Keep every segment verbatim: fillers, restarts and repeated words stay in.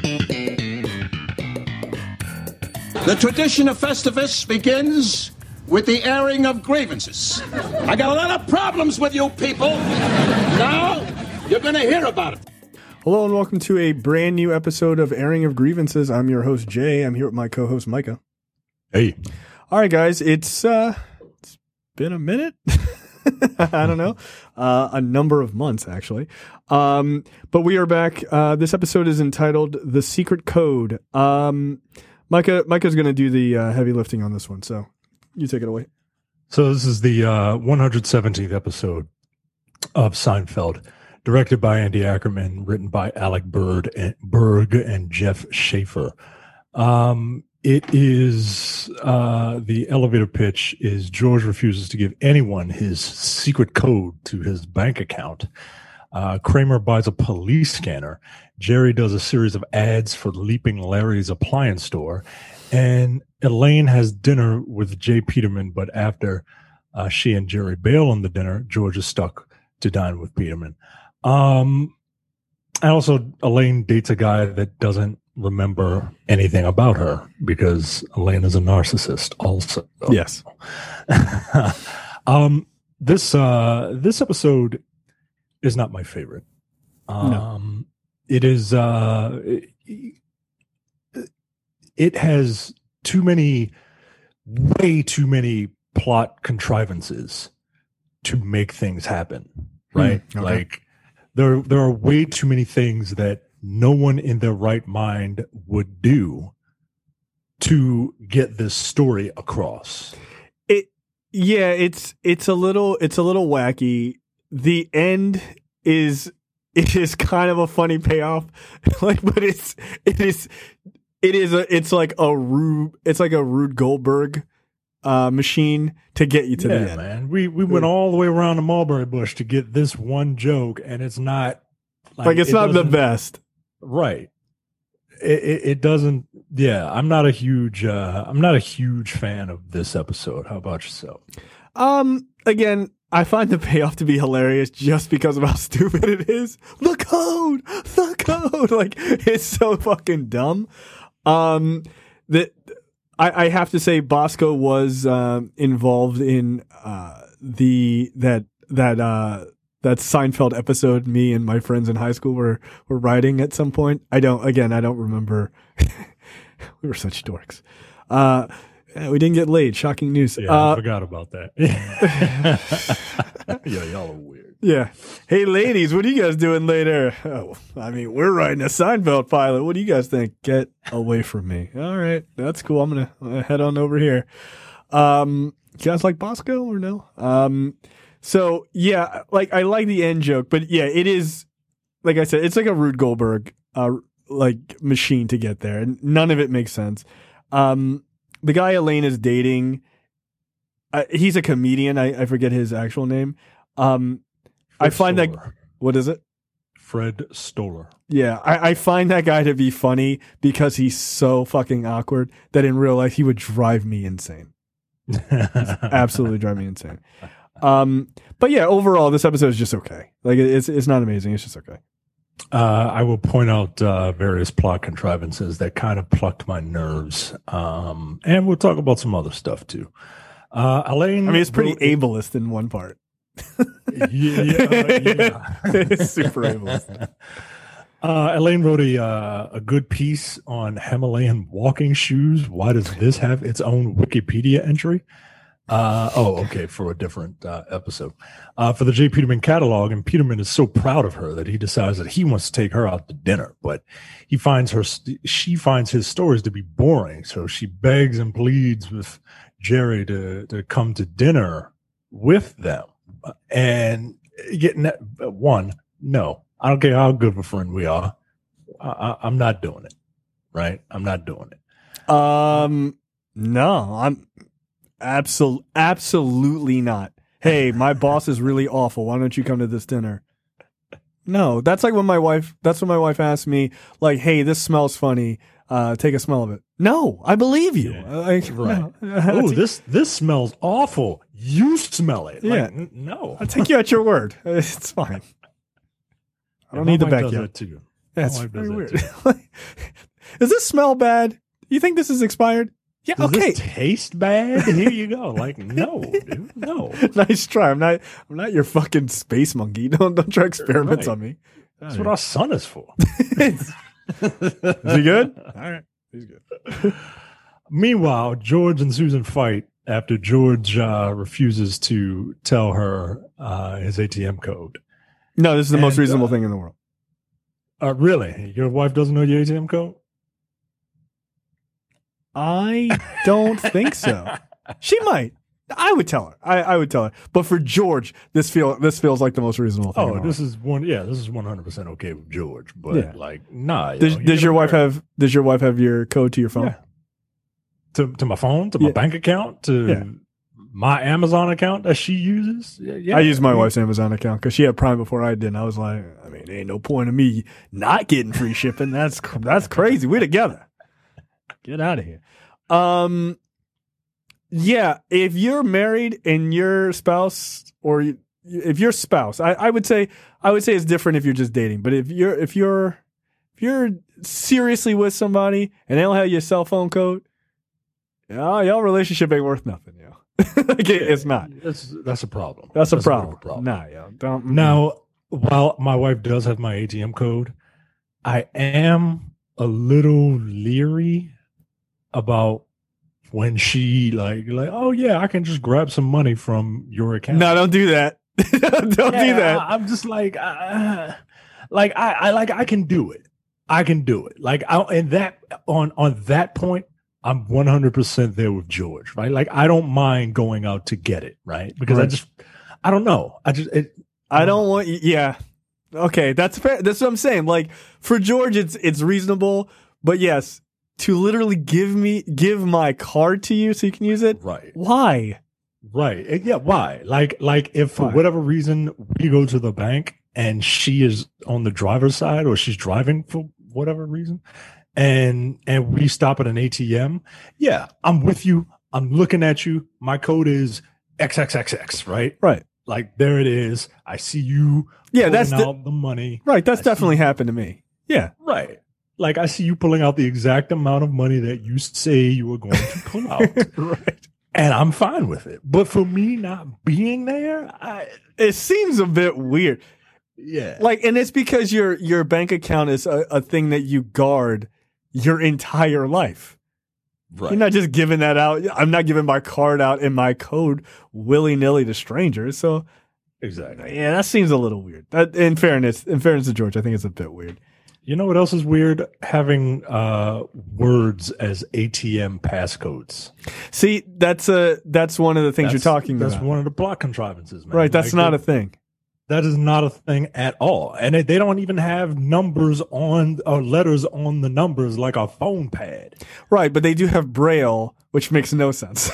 The tradition of Festivus begins with the airing of grievances. I got a lot of problems with you people. Now, you're going to hear about it. Hello and welcome to a brand new episode of Airing of Grievances. I'm your host, Jay. I'm here with my co-host, Micah. Hey. All right, guys. It's, uh, it's been a minute. I don't know. Uh, a number of months, actually. Um, but we are back. Uh, this episode is entitled The Secret Code. Um, Micah, Micah's going to do the uh, heavy lifting on this one, so you take it away. So this is the uh, one hundred seventeenth episode of Seinfeld, directed by Andy Ackerman, written by Alec Berg and, Berg and Jeff Schaefer. Um, it is uh, the elevator pitch is George refuses to give anyone his secret code to his bank account. Uh, Kramer buys a police scanner. Jerry does a series of ads for Leaping Larry's appliance store. And Elaine has dinner with Jay Peterman, but after uh, she and Jerry bail on the dinner, George is stuck to dine with Peterman. Um, and also, Elaine dates a guy that doesn't remember anything about her because Elaine is a narcissist also. Yes. um, this, uh, this episode is not my favorite. Um, no. It is, uh, it, it has too many, way too many plot contrivances to make things happen, right? Mm, okay. Like there, there are way too many things that no one in their right mind would do to get this story across. It, yeah, it's it's a little it's a little wacky. The end is it is kind of a funny payoff, like, but it's it is it is a it's like a Rube it's like a Rube Goldberg uh, machine to get you to yeah, the end. Man, we we went all the way around the mulberry bush to get this one joke, and it's not like, like it's it not the best, right? It, it, it doesn't. Yeah, I'm not a huge uh, I'm not a huge fan of this episode. How about yourself? Um, again, I find the payoff to be hilarious just because of how stupid it is. The code, the code, like it's so fucking dumb. Um, that I, I have to say, Bosco was uh, involved in uh, the that that uh, that Seinfeld episode. Me and my friends in high school were were writing at some point. I don't. Again, I don't remember. We were such dorks. Uh, we didn't get laid. Shocking news. Yeah, uh, I forgot about that. Yeah, y'all are weird. Yeah. Hey, ladies, what are you guys doing later? Oh, I mean, we're writing a Seinfeld pilot. What do you guys think? Get away from me. All right. That's cool. I'm going to head on over here. Um, you guys like Bosco or no? Um, so, yeah, like, I like the end joke, but yeah, it is, like I said, it's like a Rube Goldberg, uh, like, machine to get there. And none of it makes sense. Um, the guy Elaine is dating, uh, he's a comedian. I, I forget his actual name. Um, I find Stoller. that, what is it? Fred Stoller. Yeah, I, I find that guy to be funny because he's so fucking awkward that in real life he would drive me insane. Absolutely drive me insane. Um, but yeah, overall, this episode is just okay. Like, it's it's not amazing. It's just okay. Uh, I will point out uh, various plot contrivances that kind of plucked my nerves. Um, and we'll talk about some other stuff too. Uh, Elaine, I mean, it's pretty wrote, ableist in one part. yeah, yeah. It's super ableist. Uh, Elaine wrote a uh, a good piece on Himalayan walking shoes. Why does this have its own Wikipedia entry? Uh, oh, okay, for a different uh, episode. Uh, for the J. Peterman catalog, and Peterman is so proud of her that he decides that he wants to take her out to dinner, but he finds her, she finds his stories to be boring, so she begs and pleads with Jerry to to come to dinner with them. And getting that one, no, I don't care how good of a friend we are. I, I, I'm not doing it. Right? I'm not doing it. Um, no, I'm absolutely, absolutely not. Hey, my boss is really awful. Why don't you come to this dinner? No, that's like when my wife, that's when my wife asked me, like, hey, this smells funny. Uh, take a smell of it. No, I believe you. Yeah, I, right. No. Oh, this this smells awful. You smell it. Yeah. Like, n- no. I'll take you at your word. It's fine. I don't My need the wife does backyard. that too. That's My wife does very that weird. too. Does this smell bad? You think this is expired? Yeah, Does okay. this taste bad? Here you go. Like, no, dude, no. Nice try. I'm not. I'm not your fucking space monkey. Don't don't try experiments Right. on me. That's what our son is for. Is he good? All right, he's good. Meanwhile, George and Susan fight after George uh, refuses to tell her uh, his A T M code. No, this is the most And, reasonable uh, thing in the world. Uh, really? Your wife doesn't know your A T M code? I don't think so. She might. I would tell her. I, I would tell her. But for George, this feel this feels like the most reasonable thing. in Oh, the this world. is one. Yeah, this is one hundred percent okay with George. But Yeah. like, nah. you Does, know, you does get your a wife marriage. have? Does your wife have your code to your phone? Yeah. to to my phone, to my Yeah. bank account, to Yeah. my Amazon account that she uses? Yeah, yeah. I use my We- wife's Amazon account because she had Prime before I did. And I was like, I mean, there ain't no point in me not getting free shipping. That's cr- that's crazy. We're together. Get out of here. Um, yeah. If you're married and your spouse, or you- if your spouse, I, I would say, I would say it's different if you're just dating. But if you're if you're if you're seriously with somebody and they don't have your cell phone code, yeah, y'all relationship ain't worth nothing, yo. Like, it- it's not. That's that's a problem. That's a bit of problem. a problem. Nah, yo. Don't. Now, while my wife does have my A T M code, I am a little leery about when she like like oh yeah, I can just grab some money from your account. No, don't do that. don't do Yeah, that. I, I'm just like uh, like I, I like I can do it. I can do it. Like I and that on on that point, I'm one hundred percent there with George, right? Like I don't mind going out to get it, right? Because I Right. just I don't know. I just it, I don't want. Yeah. Okay, that's fair. That's what I'm saying. Like for George, it's it's reasonable, but yes, to literally give me give my card to you so you can use it. right. Why? Right. And yeah, why? Like like if for Why? whatever reason we go to the bank and she is on the driver's side or she's driving for whatever reason and and we stop at an A T M, yeah, I'm with you. I'm looking at you. My code is X X X X, right? Right. Like there it is. I see you Yeah, pulling that's the, out the money. right. That's I see- definitely happened to me. Yeah. Right. Like I see you pulling out the exact amount of money that you say you were going to pull out. Right. And I'm fine with it. But for me not being there, I It seems a bit weird. yeah. Like, and it's because your your bank account is a, a thing that you guard your entire life. Right. You're not just giving that out. I'm not giving my card out and my code willy nilly to strangers. So Exactly. yeah, that seems a little weird. That, in fairness, in fairness to George, I think it's a bit weird. You know what else is weird? Having uh, words as A T M passcodes. See, that's a that's one of the things That's- you're talking That's about. one of the block contrivances, man. Right, that's Like, not they- a thing. That is not a thing at all, and they, they don't even have numbers on or letters on the numbers like a phone pad. Right, but they do have Braille, which makes no sense.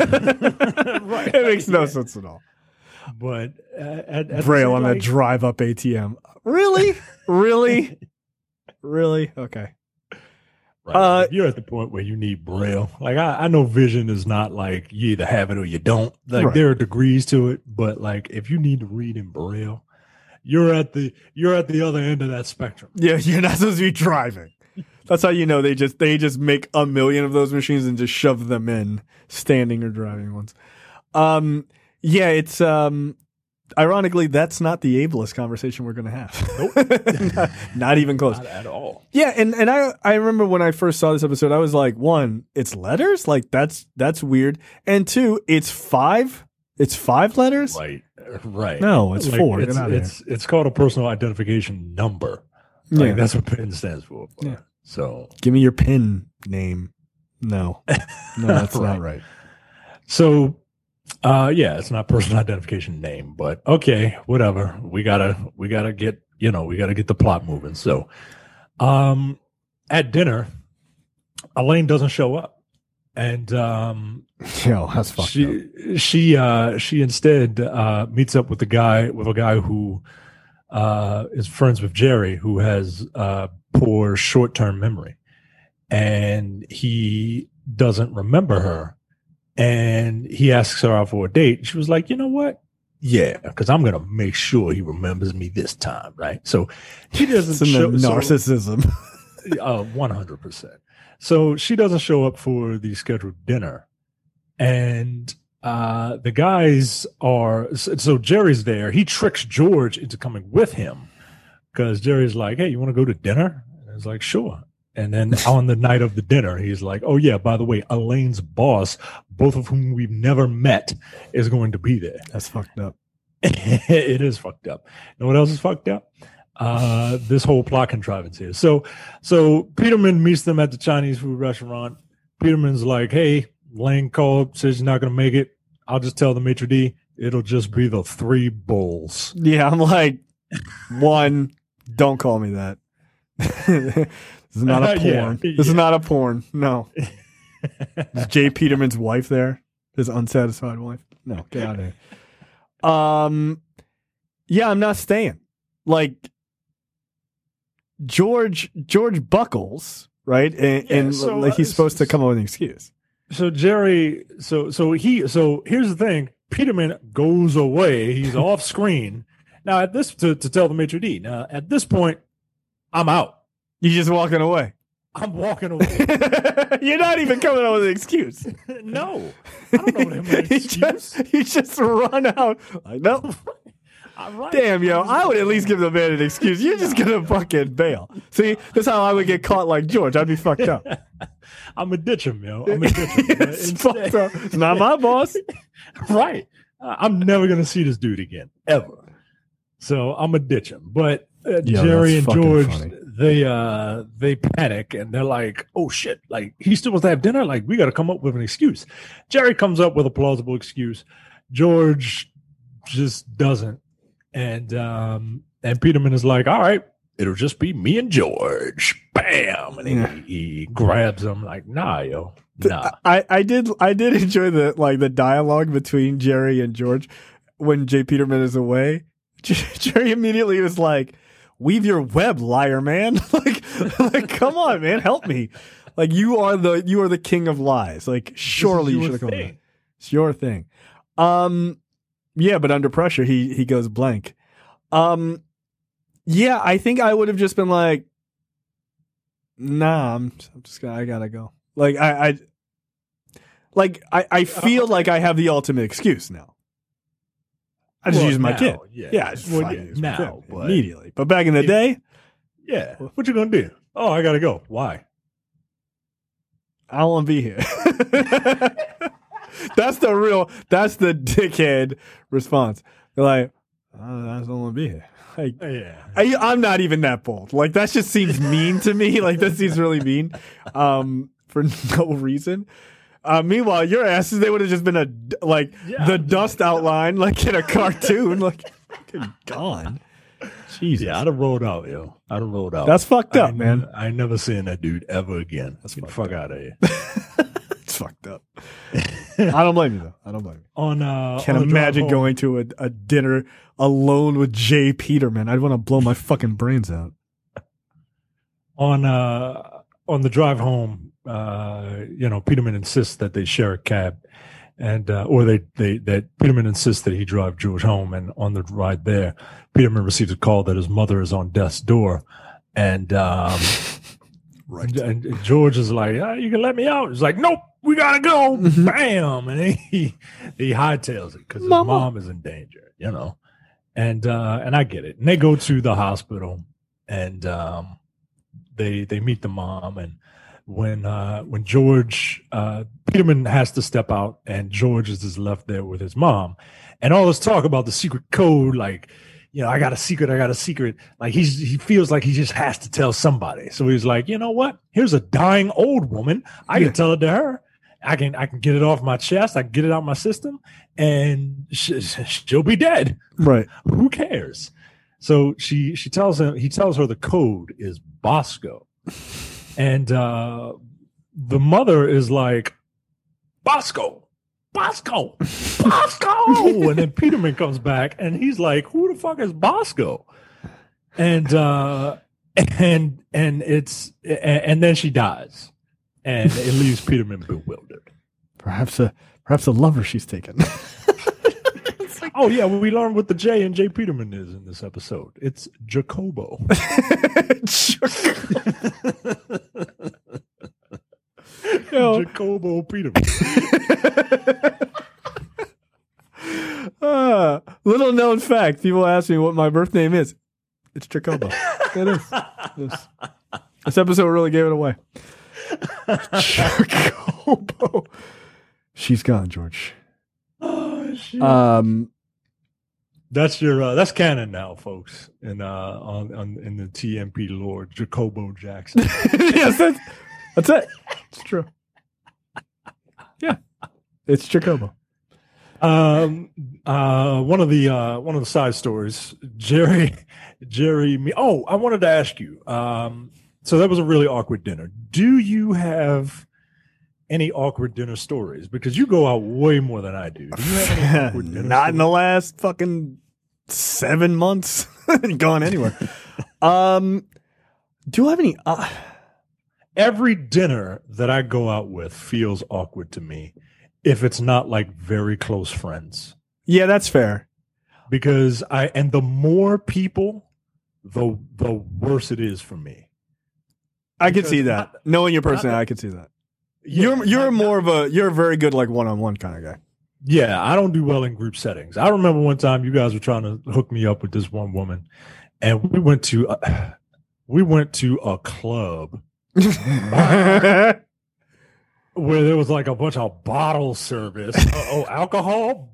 Right. It makes no Yeah. sense at all. But uh, at, at Braille the on same, that like, drive up A T M. Really? Really? Really? Okay. right, uh, if you're at the point where you need Braille. Like I, I know vision is not like you either have it or you don't. Like Right. there are degrees to it, but like if you need to read in Braille, you're at the you're at the other end of that spectrum. Yeah, you're not supposed to be driving. That's how you know they just they just make a million of those machines and just shove them in standing or driving ones. Um, yeah, it's um, ironically that's not the ableist conversation we're gonna have. Nope, not, not even close. Not at all. Yeah, and, and I I remember when I first saw this episode, I was like, one, it's letters, like that's that's weird, and two, it's five, it's five letters. Right. Right. No, it's four. Get It's, outta here. it's, it's called a personal identification number. Like Yeah. that's what PIN stands for. Yeah. So Give me your pin name. No, no, that's Right. not right. so uh yeah, it's not personal identification name, but okay, whatever. We gotta we gotta get you know, we gotta get the plot moving. So um at dinner, Elaine doesn't show up. And um Yo, that's fucked up. she she uh she instead uh meets up with the guy with a guy who uh is friends with Jerry, who has uh poor short-term memory, and he doesn't remember her, and he asks her out for a date. She was like, you know what, yeah, because I'm gonna make sure he remembers me this time, right? So he doesn't It's in show the so- narcissism. Uh, one hundred percent. So she doesn't show up for the scheduled dinner. And uh, the guys are, so Jerry's there. He tricks George into coming with him because Jerry's like, hey, you want to go to dinner? And it's like, sure. And then on the night of the dinner, he's like, oh, yeah, by the way, Elaine's boss, both of whom we've never met, is going to be there. That's fucked up. It is fucked up. You know what else is fucked up? Uh, this whole plot contrivance here. So, so Peterman meets them at the Chinese food restaurant. Peterman's like, hey, Lane called, says you're not going to make it. I'll just tell the maitre d' it'll just be the three bowls. Yeah, I'm like, one, don't call me that. This is not a porn. Yeah, this yeah. is not a porn. No. Is Jay Peterman's wife there? His unsatisfied wife? No, get out of here. Um, yeah, I'm not staying. Like, George George buckles, right? And, Yeah, and so, like, he's uh, supposed to come up with an excuse. So Jerry, so so he, so here's the thing. Peterman goes away. He's off screen now. At this, to, to tell the maitre d'. Now at this point, I'm out. You're just walking away. I'm walking away. You're not even coming up with an excuse. No, I don't know what him an you, excuse. just, you just run out. Like, no. I'm right. Damn, yo, I would at least give the man an excuse. You're just gonna fucking bail. See, that's how I would get caught like George. I'd be fucked up. I'm a ditch him, yo. I'm a ditch him. It's fucked up. It's not my boss. Right. Uh, I'm never gonna see this dude again, ever. So I'm a ditch him. But uh, Yo, Jerry that's and fucking George, funny. they uh they panic and they're like, "Oh shit! Like he still wants to have dinner. Like we got to come up with an excuse." Jerry comes up with a plausible excuse. George just doesn't. And um, and Peterman is like, all right, it'll just be me and George. Bam. And he, Yeah. he grabs him like, nah, yo. Nah. I, I did I did enjoy the like the dialogue between Jerry and George when Jay Peterman is away. Jerry immediately was like, "Weave your web, liar, man!" like, like, come on, man, help me. Like, you are the you are the king of lies. Like, surely you your should have come. thing. Back. It's your thing. Um, yeah, but under pressure, he he goes blank. Um, yeah, I think I would have just been like, "Nah, I'm, I'm just gonna, I gotta go." Like, I, I like, I, I feel like I have the ultimate excuse now. I just Well, use my now, kid. yeah. Yeah, I just Well, fucking yeah, use my now, kid but- immediately. But back in the If- day, Yeah. What you gonna do? Oh, I gotta go. Why? I don't want to be here. That's the real. That's the dickhead response. They're like, I just don't want to be here. Like, Yeah. I, I'm not even that bold. Like, that just seems mean to me. Like, that seems really mean, um, for no reason. Uh, meanwhile, your asses, they would have just been a like Yeah. the dust outline, like in a cartoon, like fucking gone. Jesus, Yeah, I'd have rolled out, yo. I'd have rolled out. that's fucked up, I, man. I ain't never seen that dude ever again. Let's get the fucked fuck out of here. It's fucked up. I don't blame you though. I don't blame you. On uh, Can't on the drive imagine home- going to a, a dinner alone with Jay Peterman. I'd want to blow my fucking brains out. on uh on the drive home. Uh, you know, Peterman insists that they share a cab, and uh, or they they that Peterman insists that he drive George home. And on the ride there, Peterman receives a call that his mother is on death's door, and um, Right. and, and George is like, oh, "You can let me out." He's like, "Nope, we gotta go." Bam, and he he hightails it because his Mama. mom is in danger. You know, and uh, and I get it. And they go to the hospital, and um, they they meet the mom. And when uh, when George uh, Peterman has to step out, and George is just left there with his mom, and all this talk about the secret code, like, you know, I got a secret, I got a secret. Like he's he feels like he just has to tell somebody. So he's like, you know what? Here's a dying old woman. I Yeah. can tell it to her. I can I can get it off my chest. I can get it out my system, and sh- sh- she'll be dead. Right. Who cares? So she she tells him he tells her the code is Bosco, and uh, the mother is like, Bosco, Bosco, Bosco, and then Peterman comes back and he's like, who the fuck is Bosco? And uh, and and it's and, and then she dies, and it leaves Peterman bewildered. Perhaps a perhaps a lover she's taken. like, oh yeah, well, we learned what the J in Jay Peterman is in this episode. It's Jacobo. Yo. Jacobo Peterman. uh, little known fact: people ask me what my birth name is. It's Jacobo. It is. This, this episode really gave it away. Jacobo. She's gone, George. Oh, shit. Um, that's your uh, that's canon now, folks. And uh, on, on in the T M P lore, Jacobo Jackson. yes, that's, that's it. It's true. Yeah, it's Jacobo. Um, uh, one of the uh, one of the side stories, Jerry, Jerry. Me. Oh, I wanted to ask you. Um, so that was a really awkward dinner. Do you have any awkward dinner stories? Because you go out way more than I do. Do you have any awkward dinner Not stories? in the last fucking seven months. Gone anywhere. um, do I have any? Uh, Every dinner that I go out with feels awkward to me if it's not like very close friends. yeah, that's fair. Because I and the more people, the the worse it is for me. I can Because see that. not- Knowing your not- personality, I can see that. Yeah, You're you're not- more of a you're a very good like one on one kind of guy. Yeah, I don't do well in group settings. I remember one time you guys were trying to hook me up with this one woman, and we went to uh, we went to a club where there was like a bunch of bottle service. Uh, oh, alcohol.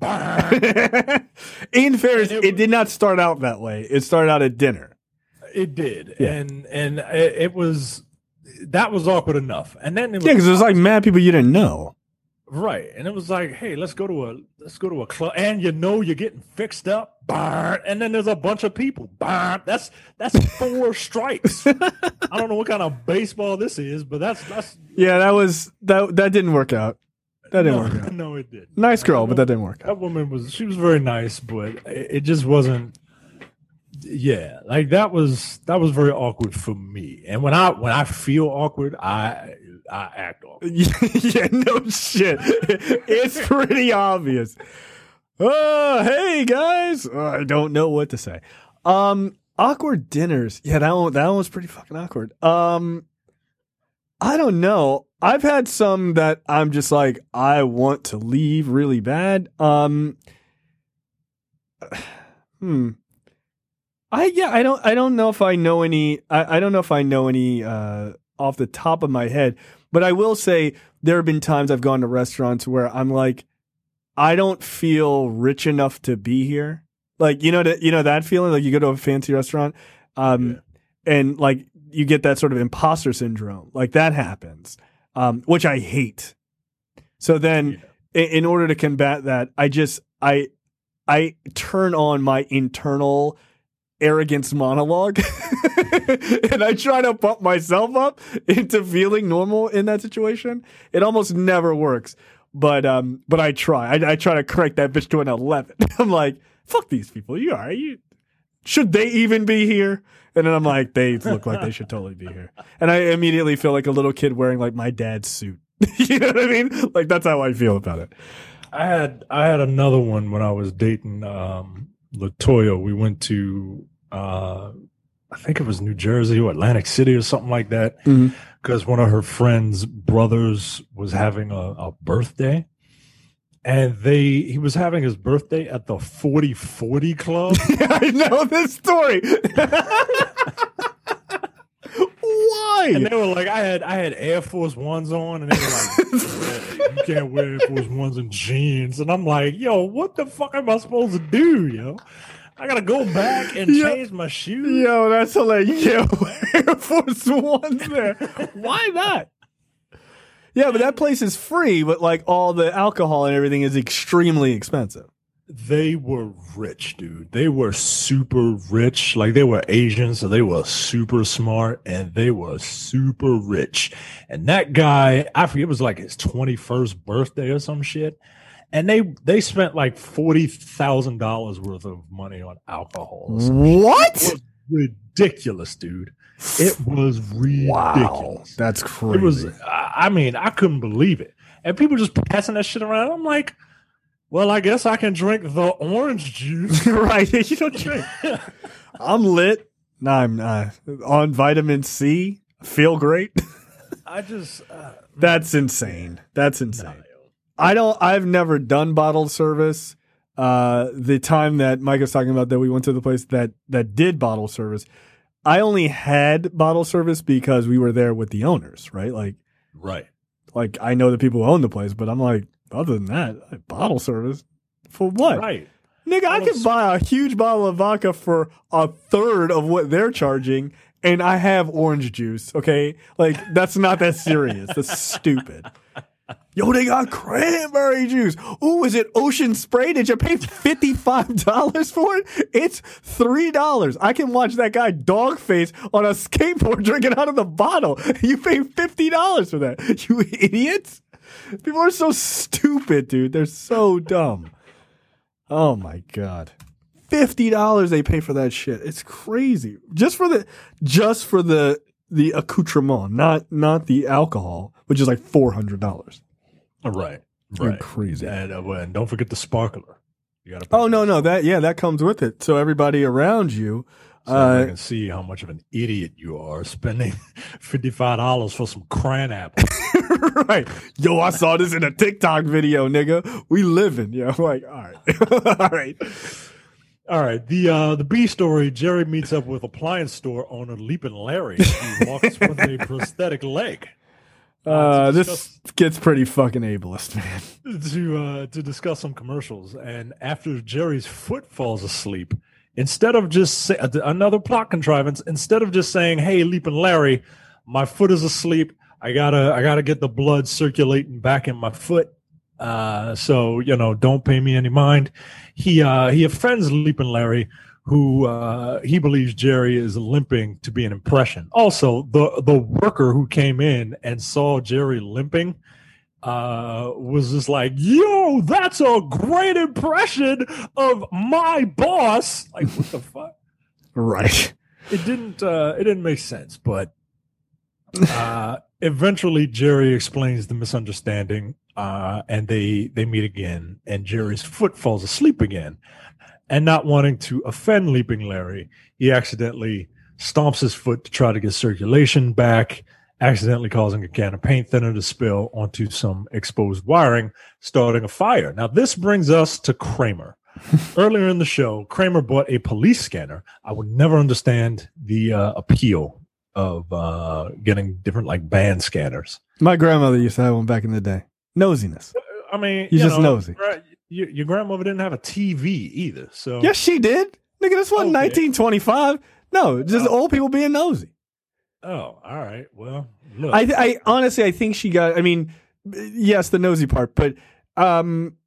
In fairness, And it it, was- did not start out that way. It started out at dinner. It did, Yeah. and and it, it was that was awkward enough. And then it was, Yeah, because there's like mad people you didn't know. right, and it was like, hey, let's go to a let's go to a club, and you know you're getting fixed up, bah, and then there's a bunch of people. Bah, that's that's four strikes. I don't know what kind of baseball this is, but that's that's Yeah, that was that that didn't work out. That didn't no, work out. no, it did. Nice girl, but that didn't work out. That woman was she was very nice, but it, it just wasn't. Yeah, like that was that was very awkward for me. And when I when I feel awkward, I I act awkward. Yeah, no shit. It's pretty obvious. Oh, hey guys. Oh, I don't know what to say. Um, awkward dinners. Yeah, that one that one was pretty fucking awkward. Um, I don't know. I've had some that I'm just like I want to leave really bad. Um, hmm. I yeah, I don't I don't know if I know any I, I don't know if I know any uh off the top of my head, but I will say there have been times I've gone to restaurants where I'm like, I don't feel rich enough to be here. Like, you know, that, you know, that feeling, like you go to a fancy restaurant, um, yeah. and like you get that sort of imposter syndrome, like that happens, um, which I hate. So then yeah. in, in order to combat that, I just, I, I turn on my internal arrogance monologue and I try to pump myself up into feeling normal in that situation. It almost never works, but um, but I try. I, I try to crank that bitch to an eleven. I'm like, fuck these people. You are you? Should they even be here? And then I'm like, they look like they should totally be here. And I immediately feel like a little kid wearing like my dad's suit. You know what I mean? Like that's how I feel about it. I had I had another one when I was dating um, Latoya. We went to uh, I think it was New Jersey or Atlantic City or something like that, because mm-hmm. one of her friends' brothers was having a, a birthday, and they he was having his birthday at the forty forty Club. Yeah, I know this story. Why? And they were like, I had I had Air Force Ones on, and they were like, yeah, you can't wear Air Force Ones and jeans. And I'm like, yo, what the fuck am I supposed to do, yo? I gotta go back and yo, change my shoes. Yo, that's hilarious. Yo, Air Force Ones there. Why not? Yeah, but that place is free, but like all the alcohol and everything is extremely expensive. They were rich, dude. They were super rich. Like they were Asian, so they were super smart and they were super rich. And that guy, I forget, it was like his twenty-first birthday or some shit. And they they spent like forty thousand dollars worth of money on alcohol. What? It was ridiculous, dude. It was ridiculous. Wow, that's crazy. It was, I mean, I couldn't believe it. And people just passing that shit around. I'm like, Well, I guess I can drink the orange juice. Right. You don't drink. I'm lit. No, I'm uh, on vitamin C. Feel great. I just uh, That's insane. That's insane. I don't. I've never done bottled service. Uh, the time that Mike was talking about that we went to the place that that did bottle service, I only had bottle service because we were there with the owners, right? Like, right. Like I know the people who own the place, but I'm like, other than that, like, bottle service for what? Right. Nigga, I could buy a huge bottle of vodka for a third of what they're charging, and I have orange juice, okay? Like, that's not that serious. That's stupid. Yo, they got cranberry juice. Ooh, is it Ocean Spray? Did you pay fifty-five dollars for it? It's three dollars. I can watch that guy dog face on a skateboard drinking out of the bottle. You pay fifty dollars for that. You idiots. People are so stupid, dude. They're so dumb. Oh my God. fifty dollars they pay for that shit. It's crazy. Just for the just for the the accoutrement, not not the alcohol, which is like four hundred dollars. Right. You're Right. crazy. And, uh, and don't forget the sparkler. You gotta Oh no, no, that yeah, that comes with it. So everybody around you so I uh can see how much of an idiot you are spending fifty-five dollars for some cran apple. right. Yo, I saw this in a TikTok video, nigga. We living. Yeah, I'm like, all right. all right. All right. The uh, the B story, Jerry meets up with appliance store owner Leapin' Larry, who walks with a prosthetic leg. Uh, Uh, to this discuss- gets pretty fucking ableist, man. to uh, to discuss some commercials. And after Jerry's foot falls asleep, instead of just say, another plot contrivance, instead of just saying, "Hey, Leapin' Larry, my foot is asleep. I gotta I gotta get the blood circulating back in my foot. Uh, so you know, don't pay me any mind." He uh, he offends Leapin' Larry, who uh, he believes Jerry is limping to be an impression. Also, the the worker who came in and saw Jerry limping uh, was just like, "Yo, that's a great impression of my boss." Like, what the fuck? Right. It didn't uh, it didn't make sense, but uh, eventually Jerry explains the misunderstanding, uh, and they they meet again, and Jerry's foot falls asleep again. And not wanting to offend Leaping Larry, he accidentally stomps his foot to try to get circulation back, accidentally causing a can of paint thinner to spill onto some exposed wiring, starting a fire. Now, this brings us to Kramer. Earlier in the show, Kramer bought a police scanner. I would never understand the uh, appeal of uh, getting different, like, band scanners. My grandmother used to have one back in the day. Nosiness. I mean, He's you just know, nosy. Right, your, your grandmother didn't have a T V either, so Yes, she did. Nigga, this wasn't Okay. nineteen twenty-five. No, just Oh. old people being nosy. Oh, all right. Well, look, I, I honestly, I think she got. I mean, yes, the nosy part, but um,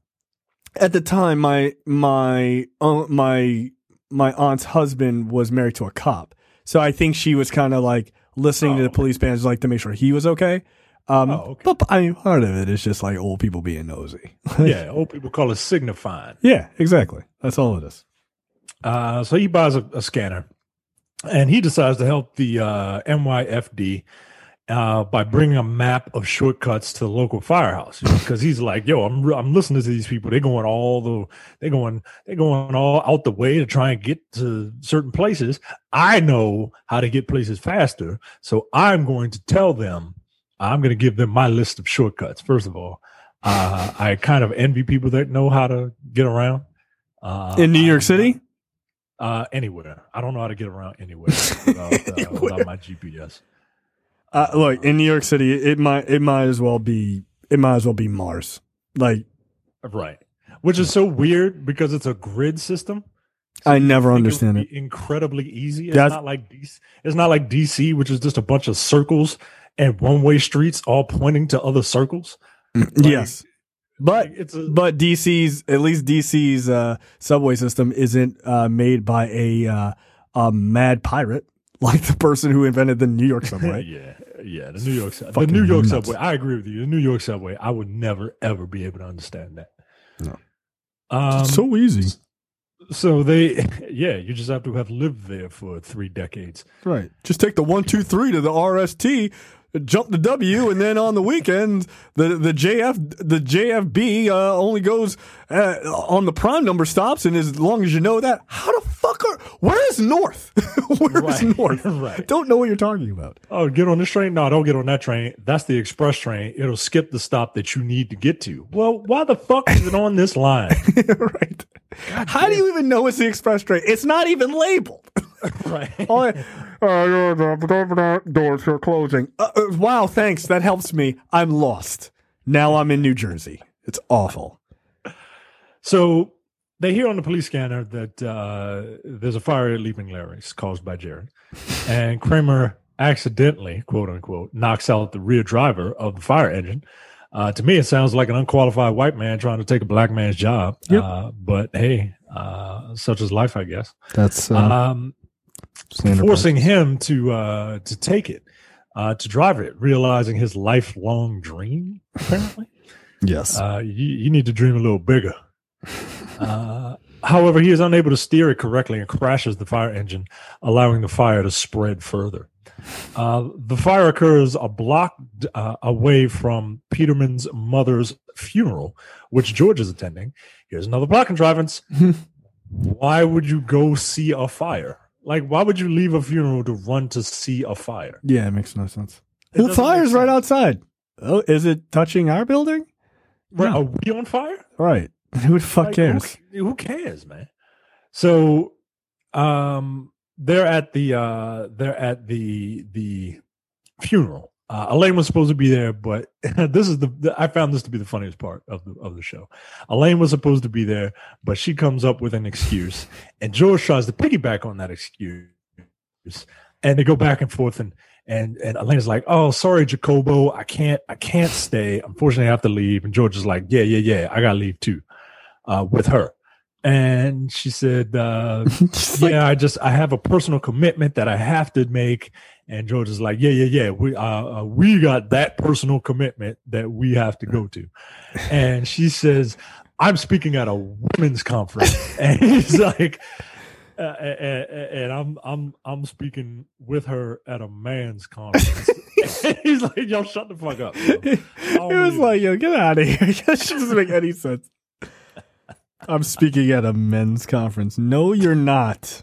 at the time, my my uh, my my aunt's husband was married to a cop, so I think she was kind of like listening to Oh. the police bands, like to make sure he was okay. Um, Oh, okay. But I mean, part of it is just like old people being nosy. yeah, old people call it signifying. Yeah, exactly. That's all it is. Uh, so he buys a, a scanner, and he decides to help the uh, N Y F D uh, by bringing a map of shortcuts to the local firehouse. Because he's like, "Yo, I'm re- I'm listening to these people. They're going all the they're going they're going all out the way to try and get to certain places. I know how to get places faster, so I'm going to tell them. I'm going to give them my list of shortcuts. First of all, uh, I kind of envy people that know how to get around uh, In New York I- City? Uh, anywhere. I don't know how to get around anywhere without, uh, without my G P S. Uh, look, in New York City, it might it might as well be it might as well be Mars. Like, Right. Which is so weird because it's a grid system. I never I think understand would it. be incredibly easy. It's That's- not like D C, it's not like D C, which is just a bunch of circles and one way streets all pointing to other circles. Like, Yes, but like, it's a but D C's at least D C's uh, subway system isn't uh, made by a uh, a mad pirate like the person who invented the New York subway. yeah, yeah. The New York subway. The fucking New York nuts. subway. I agree with you. The New York subway. I would never ever be able to understand that. No. Um, It's so easy, So they, yeah, you just have to have lived there for three decades. right? Just take the one two three to the R S T. jump the W, and then on the weekend, the the J F the J F B uh, only goes uh, on the prime number stops, and as long as you know that, how the fuck are where is North? Where is Right. North? Right. Don't know what you're talking about. Oh, get on this train? No, don't get on that train. That's the express train. It'll skip the stop that you need to get to. Well, why the fuck is it on this line? Right? How do you even know it's the express train? It's not even labeled. Right. Oh, uh, the doors are closing. Uh, uh, wow, thanks. That helps me. I'm lost. Now I'm in New Jersey. It's awful. So they hear on the police scanner that uh, there's a fire at Leaping Larry's caused by Jared. And Kramer accidentally, quote unquote, knocks out the rear driver of the fire engine. Uh, to me, it sounds like an unqualified white man trying to take a black man's job. Yep. Uh, but hey, uh, such is life, I guess. That's Um, forcing him to uh, to take it, uh, to drive it, realizing his lifelong dream, apparently. yes. Uh, you, you need to dream a little bigger. Uh, however, he is unable to steer it correctly and crashes the fire engine, allowing the fire to spread further. Uh, the fire occurs a block uh, away from Peterman's mother's funeral, which George is attending. Here's another block in Drivens. Why would you go see a fire? Like, why would you leave a funeral to run to see a fire? Yeah, it makes no sense. It The doesn't fire's make right sense. outside. Oh, is it touching our building? Right, No. are we on fire? Right. Who the fuck Like, cares? Who, who cares, man? So, um, they're at the uh, they're at the the funeral. Uh, Elaine was supposed to be there, but this is the, the I found this to be the funniest part of the of the show. Elaine was supposed to be there, but she comes up with an excuse, and George tries to piggyback on that excuse, and they go back and forth, and and and Elaine's like, "Oh, sorry, Jacobo, I can't I can't stay. Unfortunately, I have to leave." And George is like, "Yeah, yeah, yeah, I gotta leave too," uh, with her. And she said, uh, Just like- "Yeah, I just I have a personal commitment that I have to make." And George is like, "Yeah, yeah, yeah. We uh, uh we got that personal commitment that we have to go to." And she says, "I'm speaking at a women's conference," and he's like, uh, and, and I'm I'm I'm speaking with her at a man's conference. He's like, "Yo, shut the fuck up." Yo. It was like, yo, get out of here. That shit doesn't make any sense. I'm speaking at a men's conference. No, you're not.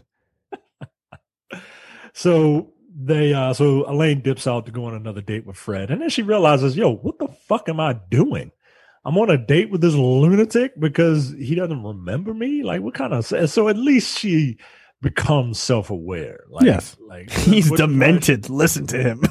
So they uh so Elaine dips out to go on another date with Fred, and then she realizes, yo, what the fuck am I doing? I'm on a date with this lunatic because he doesn't remember me. Like, what kind of so at least she becomes self-aware. Like, Yes. like He's what- demented. Listen to him.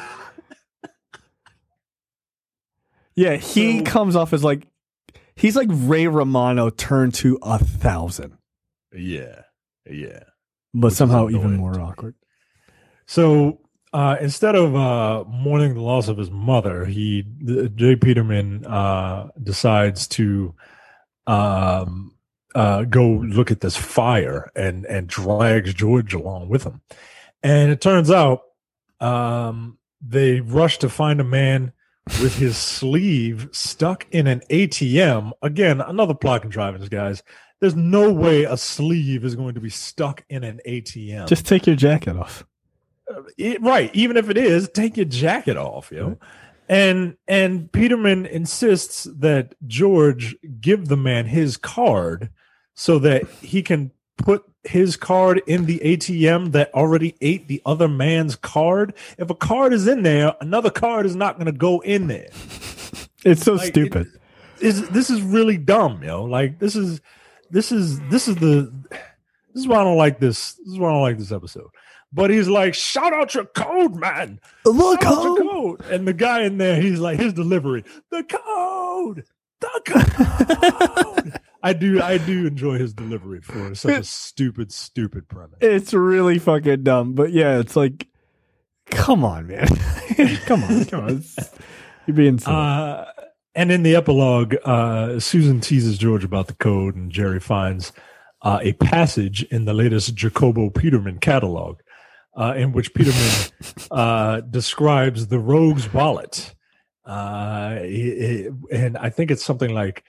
Yeah, he So- comes off as like he's like Ray Romano turned to a thousand, Yeah, yeah. but Which is somehow even annoying more to me. awkward. So uh, instead of uh, mourning the loss of his mother, he Jay Peterman uh, decides to um, uh, go look at this fire and and drags George along with him. And it turns out um, they rush to find a man with his sleeve stuck in an A T M. Again, another plot contrivance, guys. There's no way a sleeve is going to be stuck in an A T M. Just take your jacket off. It- right, even if it is, take your jacket off, yo. Right. And and Peterman insists that George give the man his card so that he can put his card in the A T M that already ate the other man's card. If a card is in there, another card is not going to go in there. It's so Like, stupid. it- is this is really dumb, yo. Like this is this is this is the this is why I don't like this. This is why I don't like this episode. But he's like, shout out your code, man. Look, Shout out your ho! code. And the guy in there, he's like, his delivery, the code, the code. I do, I do enjoy his delivery for such a stupid, stupid premise. It's really fucking dumb. But yeah, it's like, come on, man. come on, come on. It's, you're being silly. Uh, and in the epilogue, uh, Susan teases George about the code, and Jerry finds uh, a passage in the latest Jacobo Peterman catalog. Uh, in which Peterman uh, describes the rogue's wallet. Uh, he- he- and I think it's something like,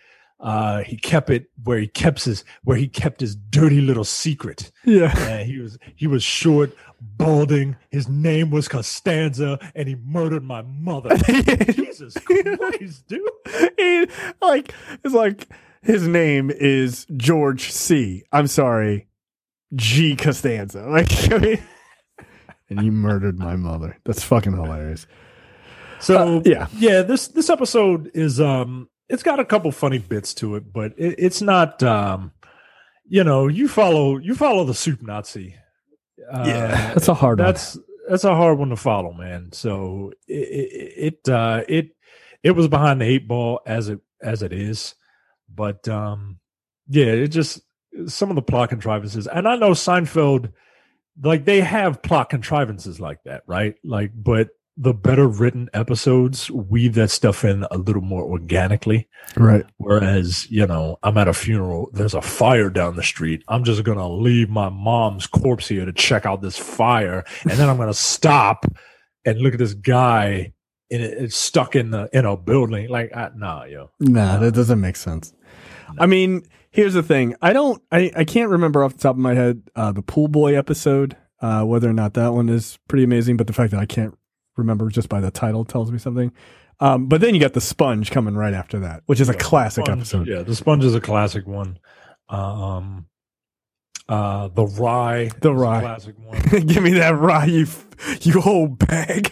uh, he kept it where he kept his where he kept his dirty little secret. Yeah. And he was he was short, balding. His name was Costanza, and he murdered my mother. Jesus Christ, dude! He, like it's like his name is George C. I'm sorry, G. Costanza. Like, I mean, and you murdered my mother. That's fucking hilarious. So uh, yeah, yeah. This this episode is um, it's got a couple funny bits to it, but it, it's not um, you know, you follow you follow the Soup Nazi. Uh, yeah, that's a hard that's, one. That's a hard one to follow, man. So it it uh, it it was behind the eight ball as it as it is, but um, yeah, it just some of the plot contrivances, and I know Seinfeld, like they have plot contrivances like that, right? Like, but the better written episodes weave that stuff in a little more organically. Right. Whereas, you know, I'm at a funeral, there's a fire down the street. I'm just going to leave my mom's corpse here to check out this fire. And then I'm going to stop and look at this guy in it's stuck in the, in a building. Like, uh, nah, yo. Nah, that doesn't make sense. No. I mean, here's the thing. I don't, I, I can't remember off the top of my head, uh, the Pool Boy episode, uh, whether or not that one is pretty amazing, but the fact that I can't remember just by the title tells me something. Um, but then you got the Sponge coming right after that, which is yeah, a classic Sponge, episode. Yeah, the Sponge is a classic one. Um, uh, the Rye, the Rye, classic one. Give me that Rye, you you whole bag.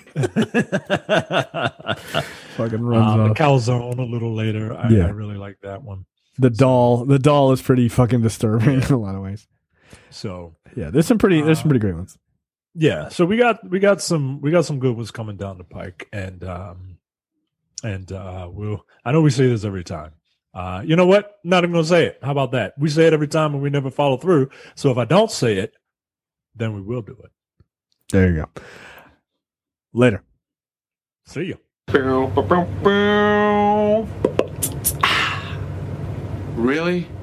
Fucking runs um, off. The Calzone a little later. I, yeah. I really like that one. The doll, the doll is pretty fucking disturbing yeah. in a lot of ways. So yeah, there's some pretty, there's some pretty great ones. Yeah, so we got we got some we got some good ones coming down the pike, and um, and uh, we'll. I know we say this every time. Uh, you know what? Not even gonna say it. How about that? We say it every time, and we never follow through. So if I don't say it, then we will do it. There you go. Later. See you. Really?